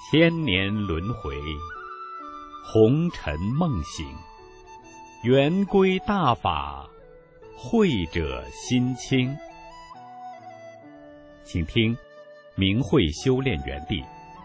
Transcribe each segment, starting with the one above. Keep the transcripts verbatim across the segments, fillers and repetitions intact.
千年轮回，红尘梦醒，圆归大法，慧者心清。请听明慧修炼园地。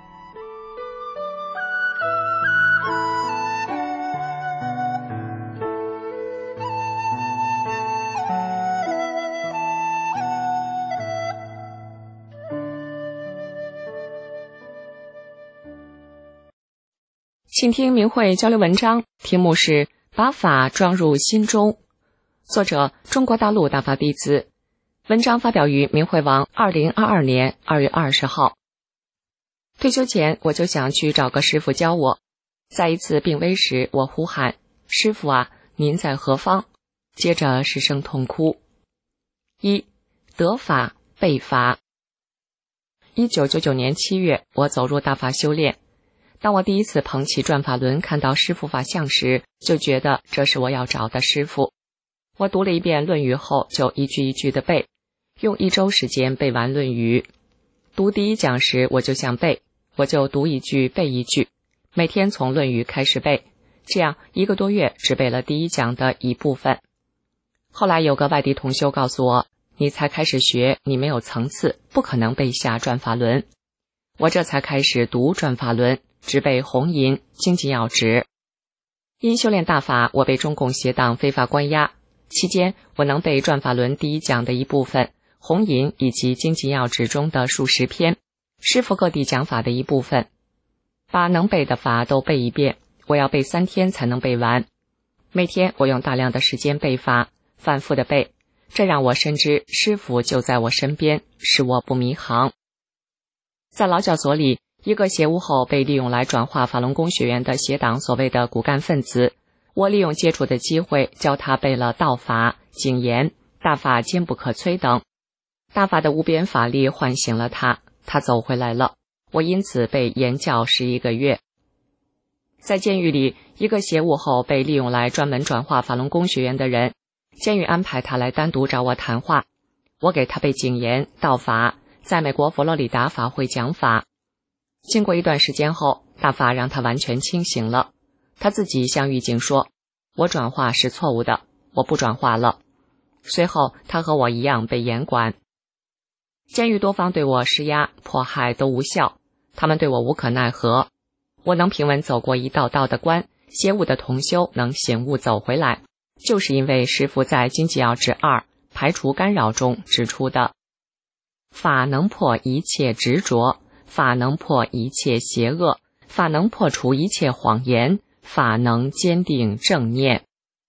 请听明慧交流文章，题目是把法装入心中，作者中国大陆大法弟子。文章发表于明慧网二零二二年二月二十号。退休前我就想去找个师父教我，在一次病危时，我呼喊：师父啊，您在何方？接着失声痛哭。一、得法背法。一九九九年七月，我走入大法修炼。当我第一次捧起转法轮，看到师父法相时，就觉得这是我要找的师父。我读了一遍《论语》后，就一句一句的背，用一周时间背完《论语》。读第一讲时，我就想背，我就读一句背一句，每天从《论语》开始背，这样一个多月只背了第一讲的一部分。后来有个外地同修告诉我，你才开始学，你没有层次，不可能背下转法轮。我这才开始读转法轮，只背红银、经济要旨。因修炼大法，我被中共邪党非法关押，期间我能背转法轮第一讲的一部分，红银以及经济要旨中的数十篇，师父各地讲法的一部分。把能背的法都背一遍，我要背三天才能背完。每天我用大量的时间背法，反复的背，这让我深知师父就在我身边，使我不迷航。在劳教所里，一个邪巫后被利用来转化法轮功学员的邪党所谓的骨干分子，我利用接触的机会教他背了道法、警言、大法坚不可摧等。大法的无边法力唤醒了他，他走回来了。我因此被严教十一个月。在监狱里，一个邪巫后被利用来专门转化法轮功学员的人，监狱安排他来单独找我谈话，我给他背警言、道法，在美国佛罗里达法会讲法。经过一段时间后，大法让他完全清醒了。他自己向狱警说，我转化是错误的，我不转化了。随后他和我一样被严管。监狱多方对我施压迫害都无效，他们对我无可奈何。我能平稳走过一道道的关，邪物的同修能醒悟走回来，就是因为师父在经济要旨二排除干扰中指出的，法能破一切执着，法能破一切邪恶，法能破除一切谎言，法能坚定正念。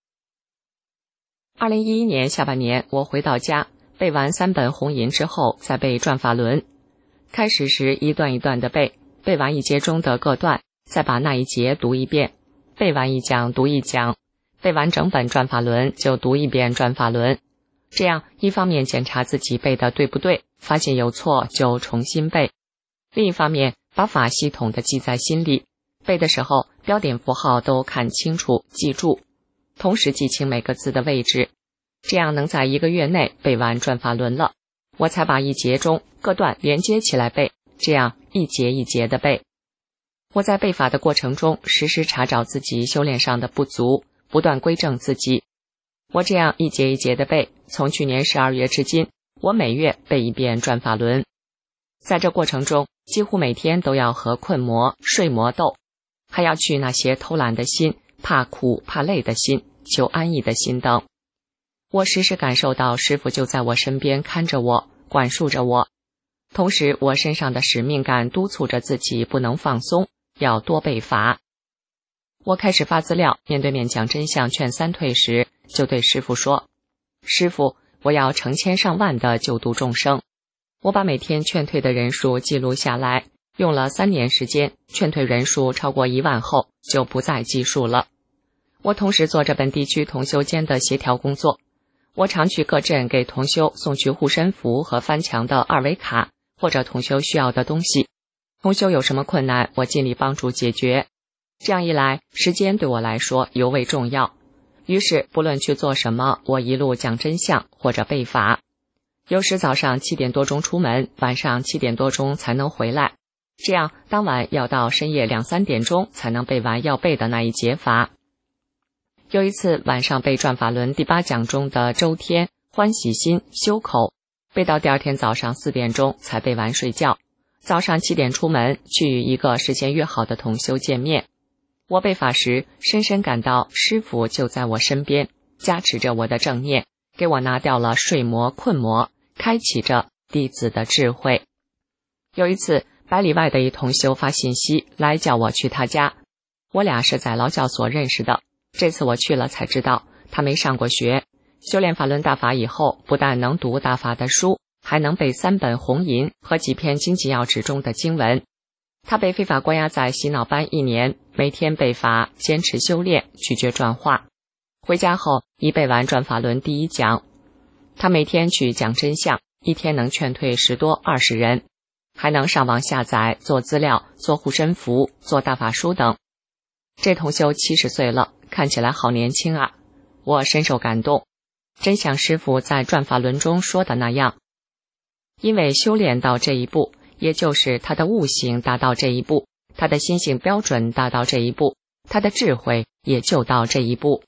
二零一一年下半年，我回到家，背完三本红银之后，再背转法轮。开始时一段一段的背，背完一节中的各段，再把那一节读一遍，背完一讲读一讲，背完整本转法轮就读一遍转法轮。这样一方面检查自己背的对不对，发现有错就重新背。另一方面，把法系统的记在心里，背的时候标点符号都看清楚记住，同时记清每个字的位置，这样能在一个月内背完转法轮了。我才把一节中各段连接起来背，这样一节一节的背。我在背法的过程中，时时查找自己修炼上的不足，不断归正自己。我这样一节一节的背，从去年十二月至今，我每月背一遍转法轮。在这过程中，几乎每天都要和困魔、睡魔斗，还要去那些偷懒的心、怕苦怕累的心、求安逸的心等。我时时感受到师父就在我身边看着我，管束着我。同时我身上的使命感督促着自己不能放松，要多背法。我开始发资料，面对面讲真相劝三退时，就对师父说，师父，我要成千上万的救度众生。我把每天劝退的人数记录下来，用了三年时间，劝退人数超过一万后，就不再计数了。我同时做着本地区同修间的协调工作，我常去各镇给同修送去护身符和翻墙的二维卡，或者同修需要的东西。同修有什么困难，我尽力帮助解决。这样一来，时间对我来说尤为重要。于是不论去做什么，我一路讲真相或者背法。有时早上七点多钟出门，晚上七点多钟才能回来。 这样当晚要到深夜两三点钟才能背完要背的那一节法。有一次晚上背转法轮第八讲中的周天、欢喜心、修口，背到第二天早上四点钟才背完睡觉。早上七点出门去与一个事先约好的同修见面。我背法时深深感到师父就在我身边，加持着我的正念，给我拿掉了睡魔困魔，开启着弟子的智慧。有一次百里外的一同修发信息来叫我去他家，我俩是在劳教所认识的。这次我去了才知道他没上过学，修炼法轮大法以后，不但能读大法的书，还能背三本红银和几篇经济要旨中的经文。他被非法关押在洗脑班一年，每天背法，坚持修炼，拒绝转化。回家后已背完转法轮第一讲。他每天去讲真相，一天能劝退十多二十人，还能上网下载做资料、做护身符、做大法书等。这同修七十岁了，看起来好年轻啊！我深受感动，真像师父在转法轮中说的那样，因为修炼到这一步，也就是他的悟性达到这一步，他的心性标准达到这一步，他的智慧也就到这一步。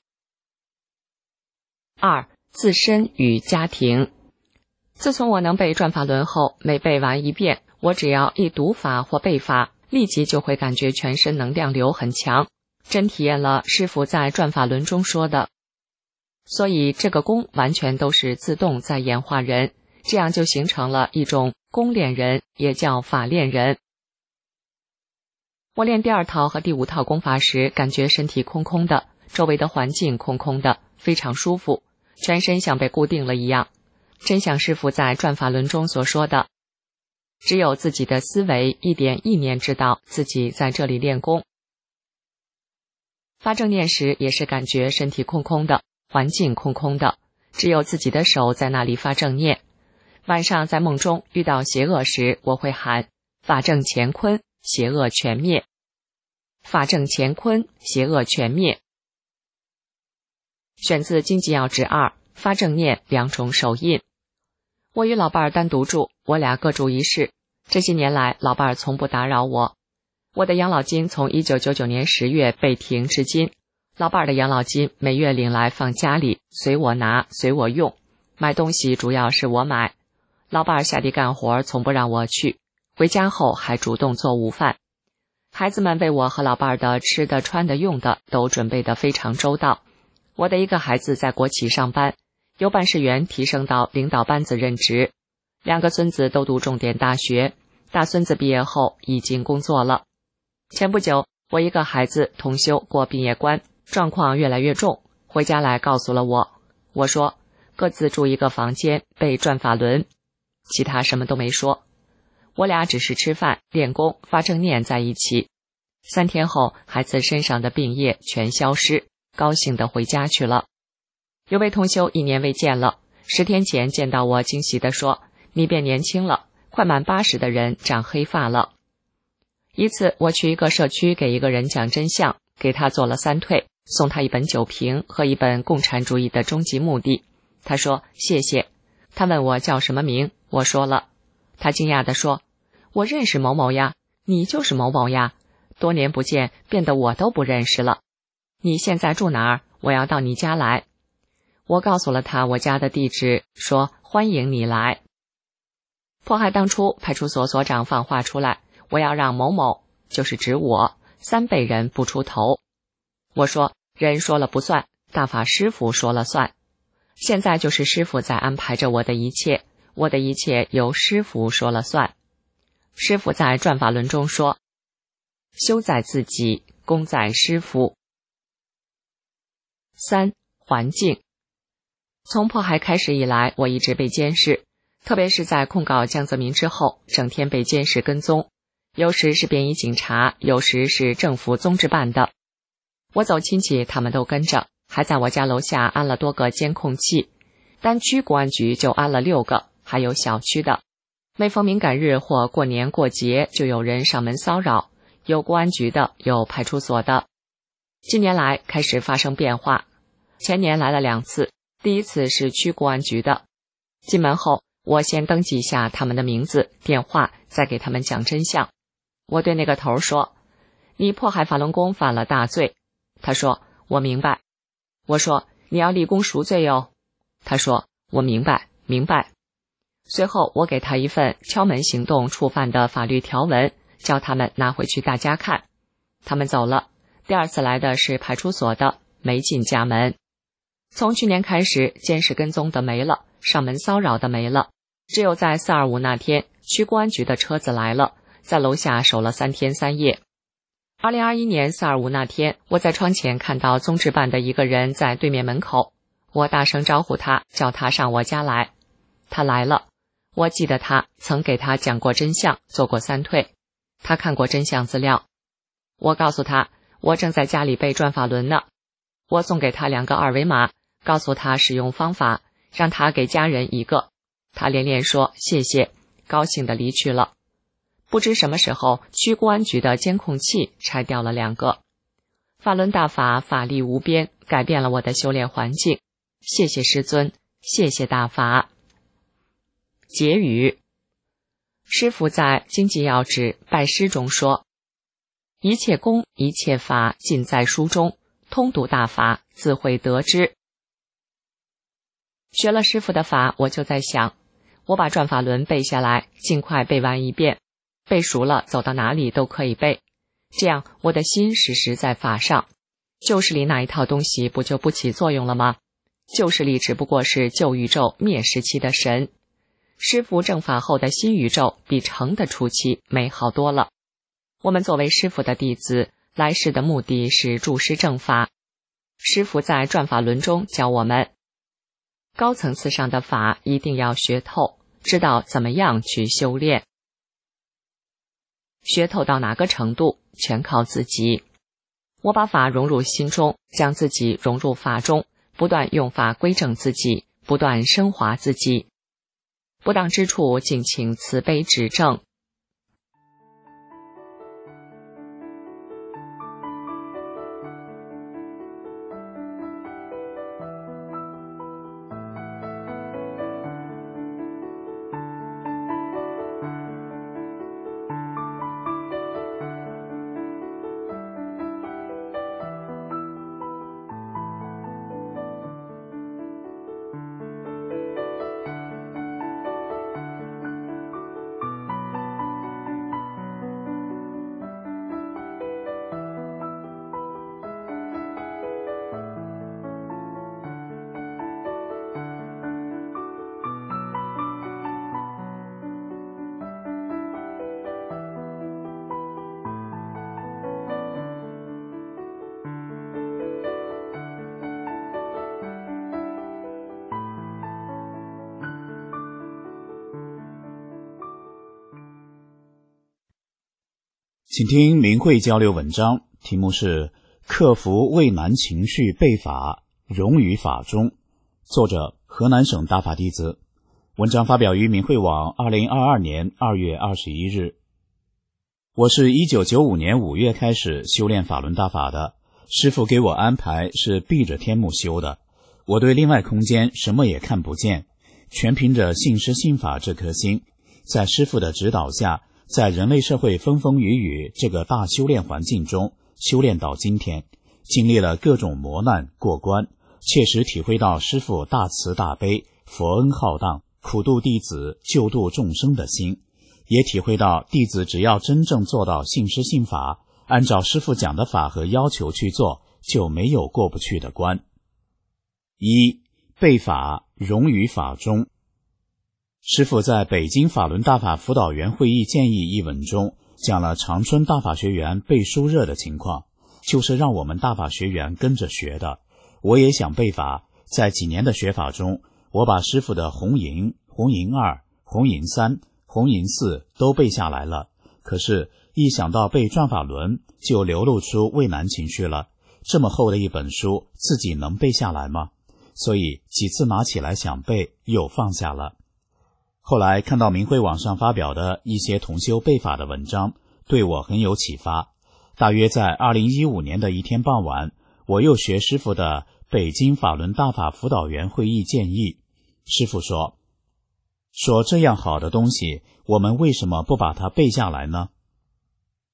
二、自身与家庭。自从我能背转法轮后，每背完一遍，我只要一读法或背法，立即就会感觉全身能量流很强，真体验了师父在转法轮中说的。所以这个功完全都是自动在演化人，这样就形成了一种功练人，也叫法练人。我练第二套和第五套功法时，感觉身体空空的，周围的环境空空的，非常舒服，全身像被固定了一样。真像师父在转法轮中所说的，只有自己的思维一点意念知道自己在这里练功。发正念时也是感觉身体空空的，环境空空的，只有自己的手在那里发正念。晚上在梦中遇到邪恶时，我会喊法正乾坤，邪恶全灭，法正乾坤，邪恶全灭。选自经济要旨二，发正念两种手印。我与老伴儿单独住，我俩各住一室。这些年来，老伴儿从不打扰我。我的养老金从一九九九年十月被停至今，老伴儿的养老金每月领来放家里，随我拿，随我用。买东西主要是我买，老伴儿下地干活从不让我去，回家后还主动做午饭。孩子们为我和老伴儿的吃的、穿的、用的都准备得非常周到。我的一个孩子在国企上班，由办事员提升到领导班子任职，两个孙子都读重点大学，大孙子毕业后已经工作了。前不久，我一个孩子同修过毕业关，状况越来越重，回家来告诉了我。我说各自住一个房间，背转法轮，其他什么都没说。我俩只是吃饭、练功、发正念在一起。三天后，孩子身上的病液全消失，高兴地回家去了。有位同修一年未见了，十天前见到我，惊喜地说：“你变年轻了，快满八十的人长黑发了。”一次，我去一个社区给一个人讲真相，给他做了三退，送他一本酒瓶和一本《共产主义的终极目的》。他说谢谢。他问我叫什么名，我说了。他惊讶地说：“我认识某某呀，你就是某某呀，多年不见，变得我都不认识了。你现在住哪儿？我要到你家来。”我告诉了他我家的地址，说欢迎你来。迫害当初，派出所所长放话出来，我要让某某，就是指我，三辈人不出头。我说人说了不算，大法师父说了算。现在就是师父在安排着我的一切，我的一切由师父说了算。师父在转法轮中说，修在自己，功在师父。三、环境。从迫害开始以来，我一直被监视，特别是在控告江泽民之后，整天被监视跟踪，有时是便衣警察，有时是政府综治办的。我走亲戚他们都跟着，还在我家楼下安了多个监控器，单区公安局就安了六个，还有小区的。每逢敏感日或过年过节，就有人上门骚扰，有公安局的，有派出所的。近年来开始发生变化，前年来了两次，第一次是区公安局的。进门后，我先登记一下他们的名字、电话，再给他们讲真相。 我对那个头说，你迫害法轮功犯了大罪。他说，我明白。我说，你要立功赎罪哟。他说，我明白，明白。随后我给他一份敲门行动触犯的法律条文，叫他们拿回去大家看。他们走了。第二次来的是派出所的，没进家门。从去年开始，监视跟踪的没了，上门骚扰的没了，只有在四二五那天，区公安局的车子来了，在楼下守了三天三夜。二零二一年四二五那天，我在窗前看到综治办的一个人在对面门口，我大声招呼他，叫他上我家来。他来了，我记得他曾给他讲过真相，做过三退，他看过真相资料。我告诉他，我正在家里背转法轮呢。我送给他两个二维码，告诉他使用方法，让他给家人一个。他连连说谢谢，高兴地离去了。不知什么时候，区公安局的监控器拆掉了两个。法轮大法法力无边，改变了我的修炼环境。谢谢师尊，谢谢大法。结语。师父在《经济要旨拜师》中说，一切功一切法尽在书中，通读大法自会得知。学了师父的法，我就在想，我把转法轮背下来，尽快背完一遍，背熟了走到哪里都可以背，这样我的心时时在法上，旧势力那一套东西不就不起作用了吗？旧势力只不过是旧宇宙灭时期的神，师父正法后的新宇宙比成的初期美好多了。我们作为师父的弟子，来世的目的是助师正法。师父在转法轮中教我们，高层次上的法一定要学透，知道怎么样去修炼。学透到哪个程度，全靠自己。我把法融入心中，将自己融入法中，不断用法归正自己，不断升华自己。不当之处，敬请慈悲指正。 请听明慧交流文章，题目是克服畏难情绪背法，融于法中，作者河南省大法弟子。文章发表于明慧网二零二二年二月二十一日。我是一九九五年五月开始修炼法轮大法的，师父给我安排是闭着天目修的，我对另外空间什么也看不见，全凭着信师信法这颗心，在师父的指导下，在人类社会风风雨雨这个大修炼环境中修炼到今天，经历了各种磨难过关，切实体会到师父大慈大悲、佛恩浩荡、苦度弟子、救度众生的心，也体会到弟子只要真正做到信师信法，按照师父讲的法和要求去做，就没有过不去的关。一、背法融于法中。师父在北京法轮大法辅导员会议建议一文中讲了长春大法学员背书热的情况，就是让我们大法学员跟着学的。我也想背法，在几年的学法中，我把师父的红银、红银二、红银三、红银四都背下来了，可是一想到背转法轮，就流露出畏难情绪了。这么厚的一本书，自己能背下来吗？所以几次拿起来想背，又放下了。后来看到明慧网上发表的一些同修背法的文章，对我很有启发。大约在二零一五年的一天傍晚，我又学师父的北京法轮大法辅导员会议建议。师父说，说这样好的东西，我们为什么不把它背下来呢？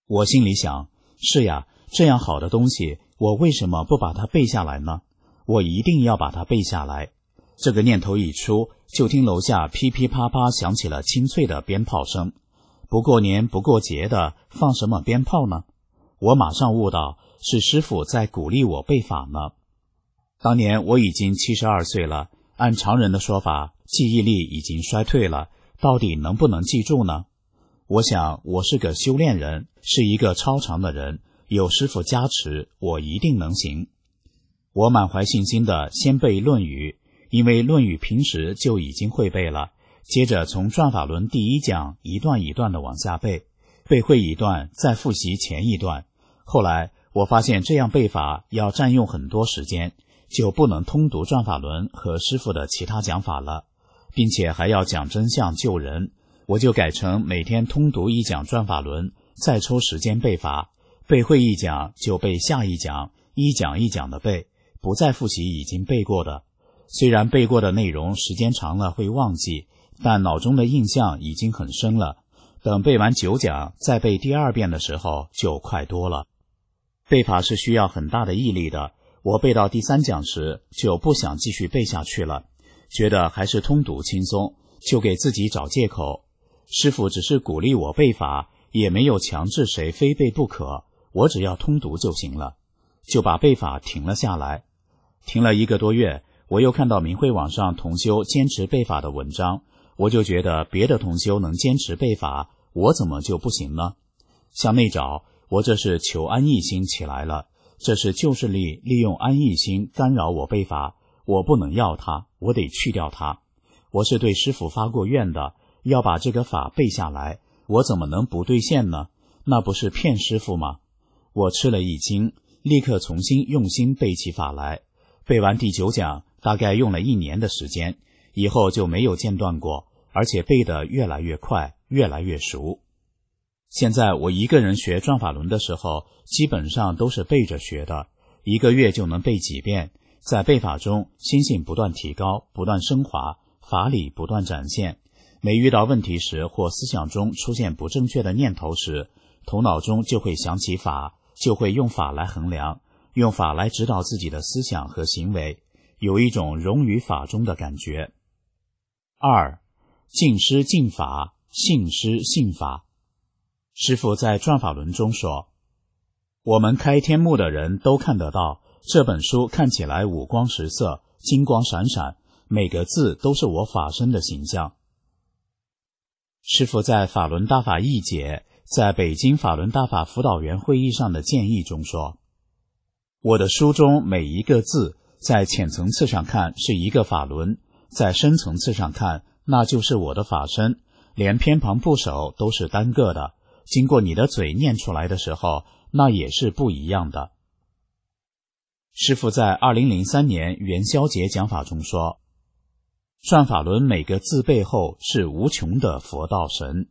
我心里想，是呀，这样好的东西，我为什么不把它背下来呢？我一定要把它背下来。这个念头一出，就听楼下噼噼啪啪响起了清脆的鞭炮声。不过年不过节的，放什么鞭炮呢？我马上悟到，是师父在鼓励我背法呢。当年我已经七十二岁了，按常人的说法，记忆力已经衰退了，到底能不能记住呢？我想我是个修炼人，是一个超常的人，有师父加持，我一定能行。我满怀信心的先背《论语》，因为《论语》平时就已经会背了，接着从转法轮第一讲一段一段的往下背，背会一段再复习前一段。后来我发现这样背法要占用很多时间，就不能通读转法轮和师父的其他讲法了，并且还要讲真相救人，我就改成每天通读一讲转法轮，再抽时间背法，背会一讲就背下一讲，一讲一讲的背，不再复习已经背过的。虽然背过的内容时间长了会忘记，但脑中的印象已经很深了，等背完九讲再背第二遍的时候就快多了。背法是需要很大的毅力的，我背到第三讲时就不想继续背下去了，觉得还是通读轻松，就给自己找借口。师父只是鼓励我背法，也没有强制谁非背不可，我只要通读就行了，就把背法停了下来。停了一个多月，我又看到明慧网上同修坚持背法的文章，我就觉得别的同修能坚持背法，我怎么就不行呢？向内找，我这是求安逸心起来了，这是旧势力利用安逸心干扰我背法，我不能要它，我得去掉它。我是对师父发过愿的，要把这个法背下来，我怎么能不兑现呢？那不是骗师父吗？我吃了一惊，立刻重新用心背起法来。背完第九讲大概用了一年的时间，以后就没有间断过，而且背得越来越快，越来越熟。现在我一个人学转法轮的时候，基本上都是背着学的，一个月就能背几遍，在背法中心性不断提高，不断升华，法理不断展现。每遇到问题时，或思想中出现不正确的念头时，头脑中就会想起法，就会用法来衡量，用法来指导自己的思想和行为，有一种融于法中的感觉。二，敬师敬法，信师信法。师父在转法轮中说，我们开天目的人都看得到，这本书看起来五光十色，金光闪闪，每个字都是我法身的形象。师父在法轮大法译解，在北京法轮大法辅导员会议上的建议中说，我的书中每一个字，在浅层次上看是一个法轮，在深层次上看，那就是我的法身，连偏旁部首都是单个的，经过你的嘴念出来的时候，那也是不一样的。师父在二零零三年元宵节讲法中说，转法轮每个字背后是无穷的佛道神。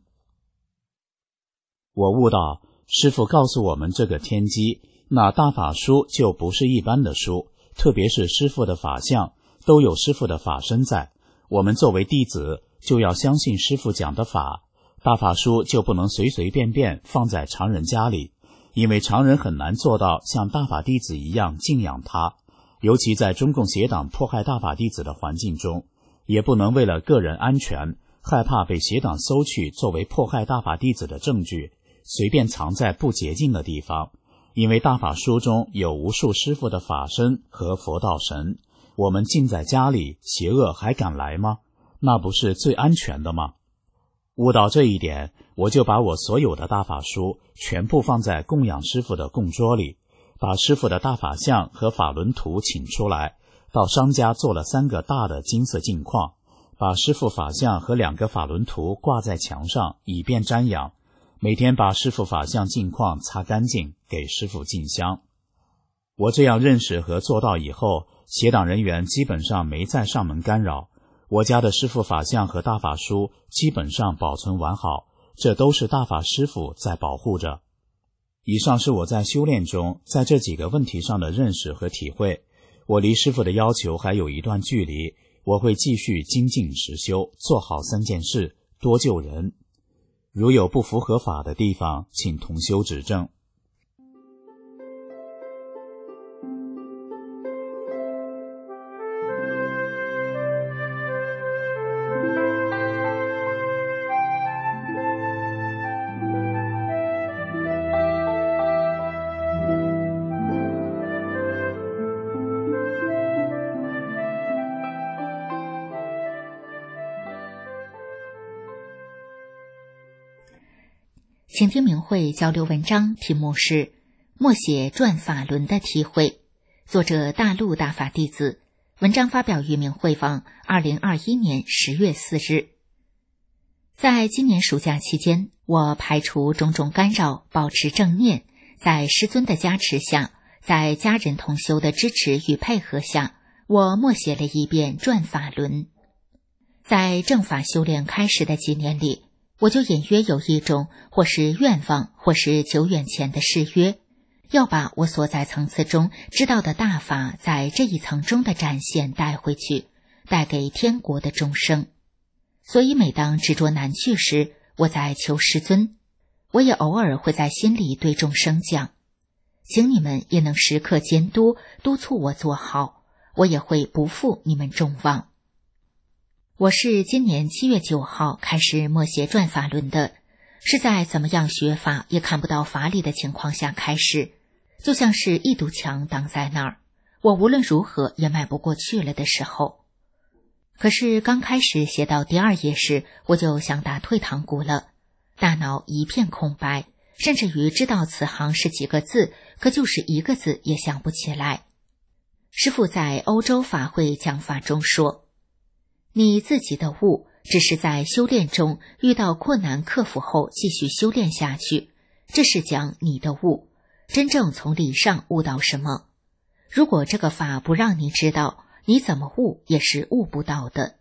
我悟到，师父告诉我们这个天机，那大法书就不是一般的书，特别是师父的法相，都有师父的法身在。我们作为弟子，就要相信师父讲的法，大法书就不能随随便便放在常人家里，因为常人很难做到像大法弟子一样敬仰他，尤其在中共邪党迫害大法弟子的环境中，也不能为了个人安全，害怕被邪党搜去作为迫害大法弟子的证据，随便藏在不洁净的地方。因为大法书中有无数师父的法身和佛道神，我们静在家里，邪恶还敢来吗？那不是最安全的吗？悟到这一点，我就把我所有的大法书全部放在供养师父的供桌里，把师父的大法像和法轮图请出来，到商家做了三个大的金色镜框，把师父法像和两个法轮图挂在墙上，以便瞻仰。每天把师父法像镜框擦干净，给师父敬香。我这样认识和做到以后，邪党人员基本上没再上门干扰，我家的师父法像和大法书基本上保存完好，这都是大法师父在保护着。以上是我在修炼中在这几个问题上的认识和体会。我离师父的要求还有一段距离，我会继续精进实修，做好三件事，多救人。 如有不符合法的地方，请同修指正。 请听明慧交流文章，题目是《默写转法轮的体会》，作者大陆大法弟子，文章发表于明慧网二零二一年十月四日。在今年暑假期间，我排除种种干扰，保持正念，在师尊的加持下，在家人同修的支持与配合下，我默写了一遍转法轮。在正法修炼开始的几年里，我就隐约有一种或是愿望或是久远前的誓约，要把我所在层次中知道的大法在这一层中的展现带回去，带给天国的众生。所以每当执着难去时，我在求师尊，我也偶尔会在心里对众生讲，请你们也能时刻监督督促我做好，我也会不负你们众望。我是今年七月九号开始默写转法轮的，是在怎么样学法也看不到法理的情况下开始，就像是一堵墙挡在那儿，我无论如何也迈不过去了的时候。可是刚开始写到第二页时，我就想打退堂鼓了，大脑一片空白，甚至于知道此行是几个字，可就是一个字也想不起来。师父在欧洲法会讲法中说，你自己的悟只是在修炼中遇到困难克服后继续修炼下去，这是讲你的悟，真正从理上悟到什么。如果这个法不让你知道，你怎么悟也是悟不到的。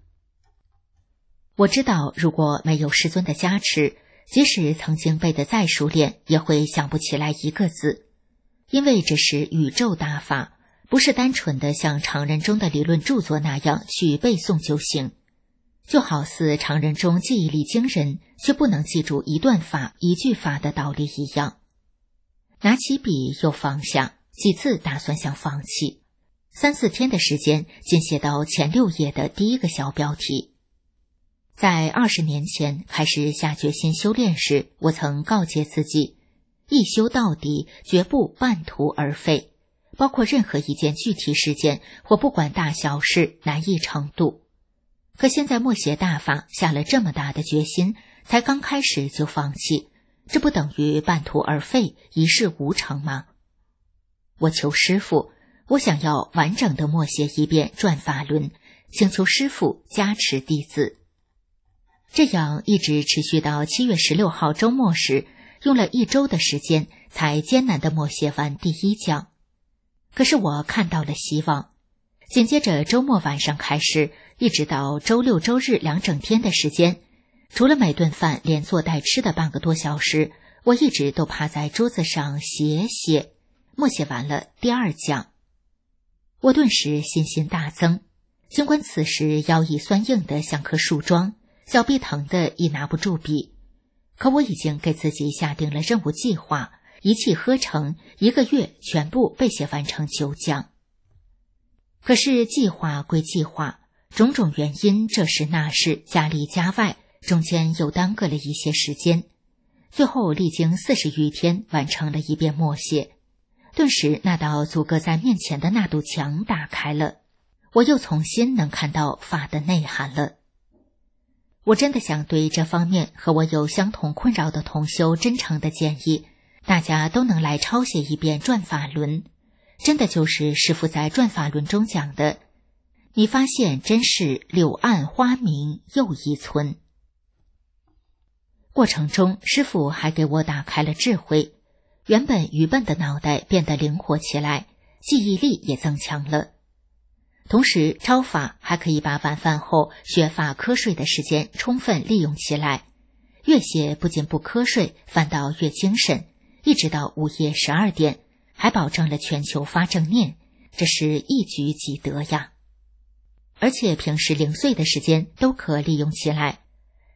我知道如果没有师尊的加持，即使曾经背得再熟练，也会想不起来一个字，因为这是宇宙大法，不是单纯的像常人中的理论著作那样去背诵就行，就好似常人中记忆力惊人却不能记住一段法一句法的道理一样。拿起笔又放下，几次打算想放弃，三四天的时间仅写到前六页的第一个小标题。在二十年前开始下决心修炼时，我曾告诫自己，一修到底，绝不半途而废，包括任何一件具体事件或不管大小事难易程度。可现在默写大法下了这么大的决心，才刚开始就放弃，这不等于半途而废，一事无成吗？我求师父，我想要完整的默写一遍转法轮，请求师父加持弟子。这样一直持续到七月十六号周末时，用了一周的时间才艰难地默写完第一讲。可是我看到了希望，紧接着周末晚上开始，一直到周六周日两整天的时间，除了每顿饭连做带吃的半个多小时，我一直都趴在桌子上写写，默写完了第二讲。我顿时信心大增，尽管此时腰椅酸硬的像棵树桩，小臂疼得已拿不住笔，可我已经给自己下定了任务计划，一气呵成，一个月全部背写完成九讲。可是计划归计划，种种原因这事那事，加里加外，中间又耽搁了一些时间，最后历经四十余天完成了一遍默写。顿时那道阻隔在面前的那堵墙打开了，我又重新能看到法的内涵了。我真的想对这方面和我有相同困扰的同修真诚的建议，大家都能来抄写一遍转法轮，真的就是师父在转法轮中讲的，你发现真是柳暗花明又一村。过程中师父还给我打开了智慧，原本愚笨的脑袋变得灵活起来，记忆力也增强了。同时抄法还可以把晚饭后学法瞌睡的时间充分利用起来，越写不仅不瞌睡，反倒越精神，一直到午夜十二点，还保证了全球发正念，这是一举几得呀。而且平时零碎的时间都可利用起来，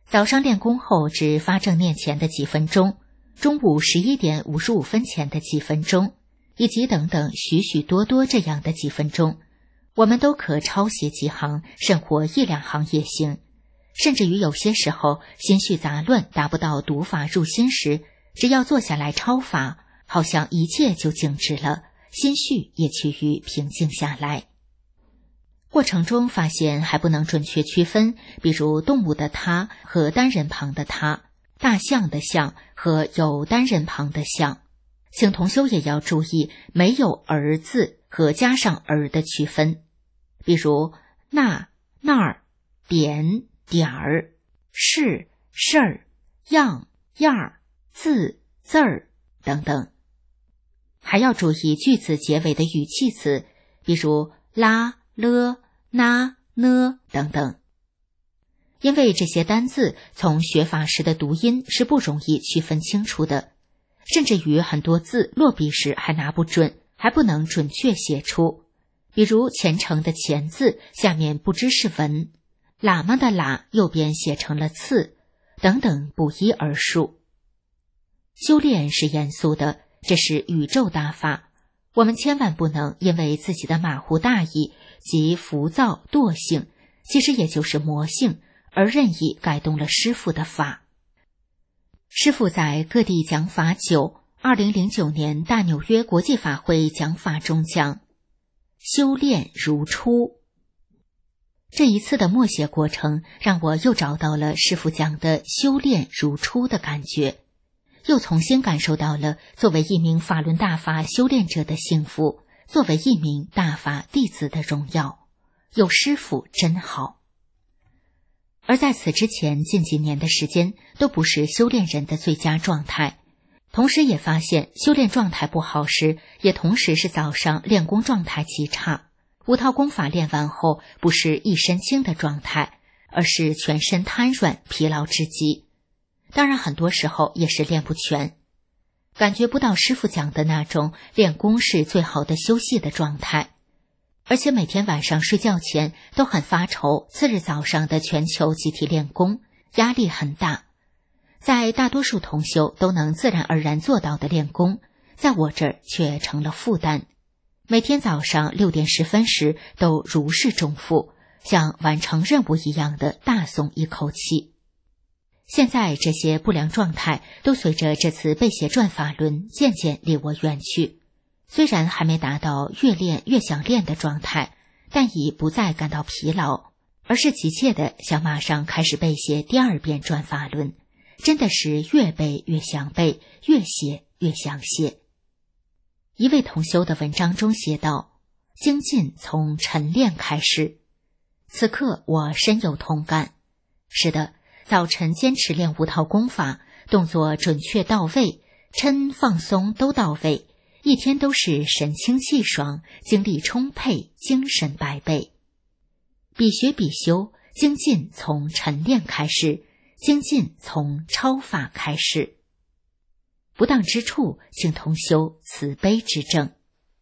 早上练功后至发正念前的几分钟，中午十一点五十五分前的几分钟，以及等等许许多多这样的几分钟，我们都可抄写几行，甚或一两行也行。甚至于有些时候心绪杂乱，达不到读法入心时，只要坐下来抄法，好像一切就静止了，心绪也趋于平静下来。过程中发现还不能准确区分，比如动物的它和单人旁的它，大象的象和有单人旁的象，请同修也要注意没有儿字和加上儿的区分，比如那、那儿、点、点儿、是、事儿、样、样儿、字、字儿等等。还要注意句子结尾的语气词，比如啦、了、那、呢等等。因为这些单字从学法时的读音是不容易区分清楚的，甚至于很多字落笔时还拿不准，还不能准确写出。比如虔诚的虔字下面不知是文，喇嘛的喇右边写成了次，等等不一而数。修炼是严肃的，这是宇宙大法，我们千万不能因为自己的马虎大意及浮躁惰性，其实也就是魔性，而任意改动了师父的法。师父在各地讲法九二零零九年大纽约国际法会讲法中讲，修炼如初。这一次的默写过程让我又找到了师父讲的修炼如初的感觉，又重新感受到了作为一名法轮大法修炼者的幸福，作为一名大法弟子的荣耀。有师父真好。而在此之前近几年的时间都不是修炼人的最佳状态，同时也发现修炼状态不好时，也同时是早上练功状态极差。五套功法练完后，不是一身轻的状态，而是全身瘫软疲劳至极。当然很多时候也是练不全，感觉不到师父讲的那种练功是最好的休息的状态。而且每天晚上睡觉前都很发愁次日早上的全球集体练功，压力很大。在大多数同修都能自然而然做到的练功，在我这儿却成了负担。每天早上六点十分时都如释重负，像完成任务一样的大松一口气。现在这些不良状态都随着这次背写转法轮渐渐离我远去，虽然还没达到越练越想练的状态，但已不再感到疲劳，而是急切地想马上开始背写第二遍转法轮，真的是越背越想背，越写越想写。一位同修的文章中写道，精进从晨练开始。此刻我深有同感。是的，早晨坚持练五套功法，动作准确到位，抻放松都到位，一天都是神清气爽，精力充沛，精神百倍。比学比修，精进从晨练开始，精进从超法开始。不当之处，请同修慈悲之正。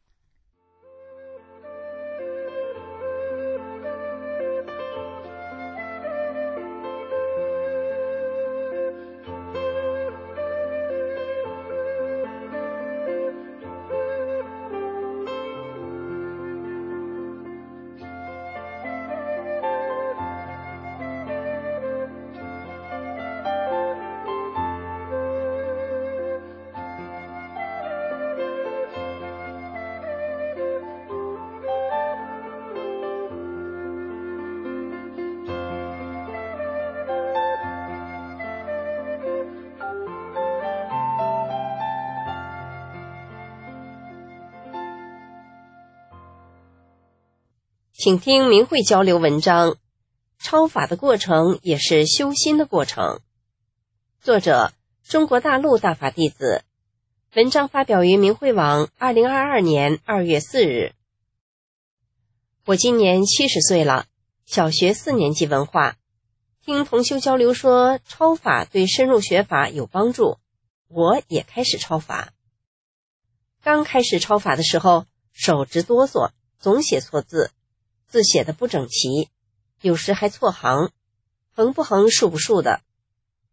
请听明慧交流文章，超法的过程也是修心的过程。作者：中国大陆大法弟子。文章发表于明慧网二零二二年二月四日。我今年七十岁了，小学四年级文化。听同修交流说超法对深入学法有帮助，我也开始超法。刚开始超法的时候，手直哆嗦，总写错字，字写的不整齐，有时还错行，横不横竖不竖的，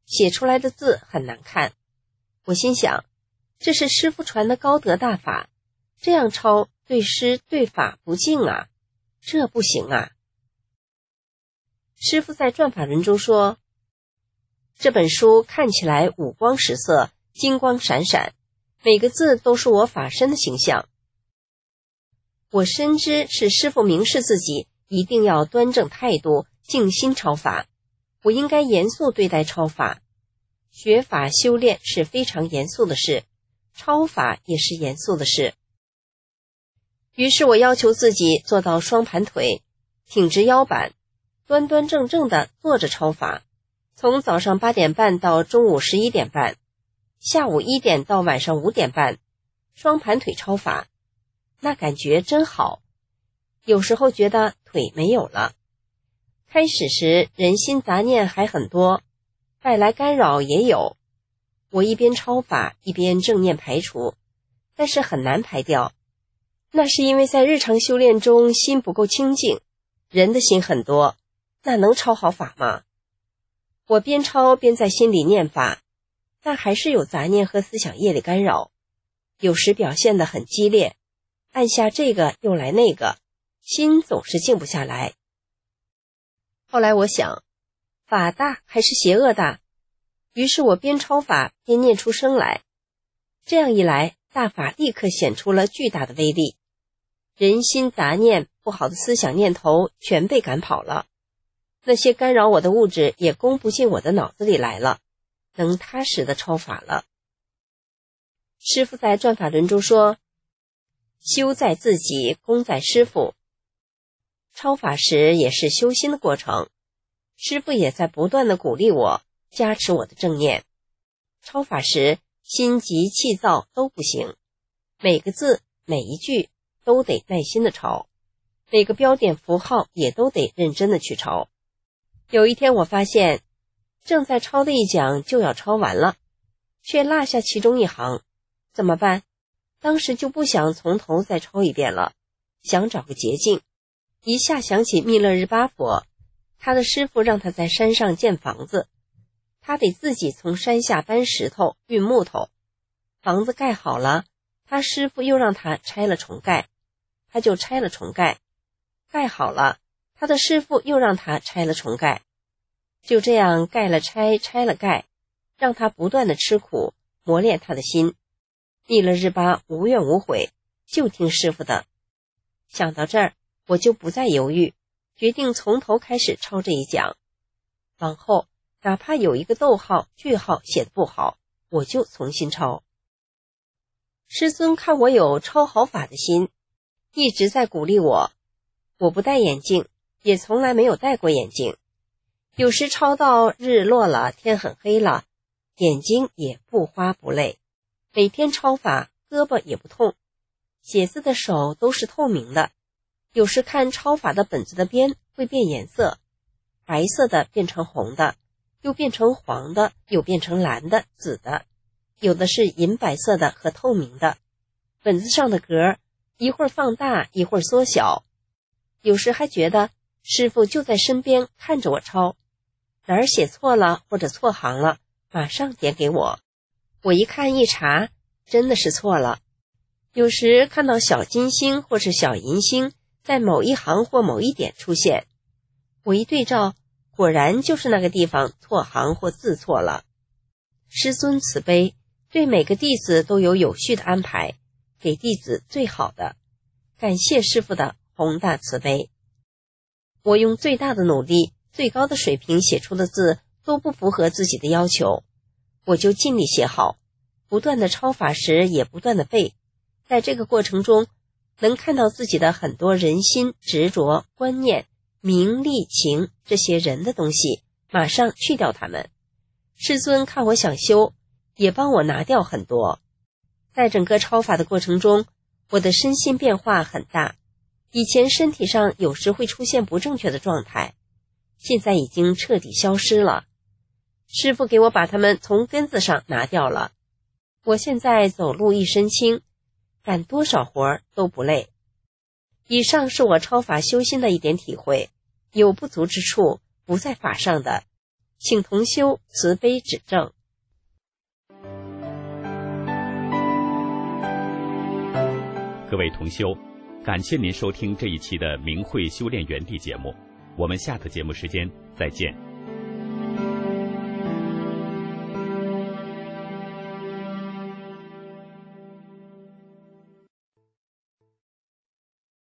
写出来的字很难看。我心想，这是师父传的高德大法，这样抄对师对法不敬啊，这不行啊。师父在转法轮中说，这本书看起来五光十色，金光闪闪，每个字都是我法身的形象。我深知是师父明示自己一定要端正态度，静心抄法，我应该严肃对待抄法。学法修炼是非常严肃的事，抄法也是严肃的事。于是我要求自己做到双盘腿，挺直腰板，端端正正地坐着抄法，从早上八点半到中午十一点半，下午一点到晚上五点半，双盘腿抄法，那感觉真好。有时候觉得腿没有了。开始时人心杂念还很多，外来干扰也有，我一边抄法一边正念排除，但是很难排掉。那是因为在日常修炼中心不够清净，人的心很多，那能抄好法吗？我边抄边在心里念法，但还是有杂念和思想业力干扰，有时表现得很激烈，按下这个又来那个，心总是静不下来。后来我想，法大还是邪恶大？于是我边抄法边念出声来，这样一来，大法立刻显出了巨大的威力，人心杂念、不好的思想念头全被赶跑了，那些干扰我的物质也攻不进我的脑子里来了，能踏实的抄法了。师父在转法轮中说，修在自己，功在师父。抄法时也是修心的过程，师父也在不断的鼓励我，加持我的正念。抄法时心急气躁都不行，每个字每一句都得耐心的抄，每个标点符号也都得认真的去抄。有一天我发现，正在抄的一讲就要抄完了，却落下其中一行，怎么办？当时就不想从头再抄一遍了，想找个捷径。一下想起密勒日巴佛，他的师父让他在山上建房子，他得自己从山下搬石头运木头，房子盖好了，他师父又让他拆了重盖，他就拆了重盖，盖好了，他的师父又让他拆了重盖，就这样盖了拆，拆了盖，让他不断的吃苦，磨练他的心。密勒日巴无怨无悔，就听师父的。想到这儿，我就不再犹豫，决定从头开始抄这一讲。往后哪怕有一个逗号句号写得不好，我就重新抄。师尊看我有抄好法的心，一直在鼓励我。我不戴眼镜，也从来没有戴过眼镜，有时抄到日落了，天很黑了，眼睛也不花不累，每天抄法胳膊也不痛，写字的手都是透明的。有时看抄法的本子的边会变颜色，白色的变成红的，又变成黄的，又变成蓝的、紫的，有的是银白色的和透明的。本子上的格一会儿放大，一会儿缩小。有时还觉得师父就在身边看着我抄，哪儿写错了或者错行了，马上点给我。我一看一查，真的是错了。有时看到小金星或是小银星在某一行或某一点出现，我一对照，果然就是那个地方错行或字错了。师尊慈悲，对每个弟子都有有序的安排，给弟子最好的。感谢师父的宏大慈悲。我用最大的努力，最高的水平写出的字都不符合自己的要求，我就尽力写好，不断的抄法时也不断的背。在这个过程中，能看到自己的很多人心、执着、观念、名利情这些人的东西，马上去掉它们。师尊看我想修，也帮我拿掉很多。在整个抄法的过程中，我的身心变化很大。以前身体上有时会出现不正确的状态，现在已经彻底消失了。师父给我把它们从根子上拿掉了。我现在走路一身轻，干多少活都不累。以上是我抄法修心的一点体会，有不足之处不在法上的， 请同修慈悲指正。 各位同修，感谢您收听这一期的明慧修炼园地节目，我们下次节目时间再见。